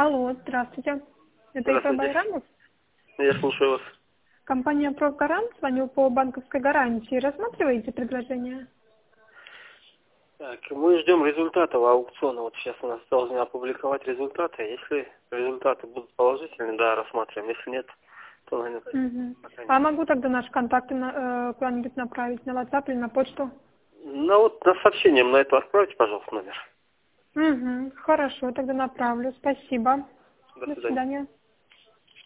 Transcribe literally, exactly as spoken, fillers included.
Алло, здравствуйте. Это Ипэ Здравствуйте. Байрамов? Я слушаю вас. Компания «Прогарант» звоню по банковской гарантии. Рассматриваете предложение? Так, мы ждем результатов аукциона. Вот сейчас у нас должны опубликовать результаты. Если результаты будут положительные, да, рассматриваем. Если нет, то, наверное, Угу. пока нет. А могу тогда наши контакты на, э, куда-нибудь направить? На WhatsApp или на почту? Ну вот на сообщение на это отправьте, пожалуйста, номер. Угу. Хорошо, тогда направлю. Спасибо. До До свидания. свидания.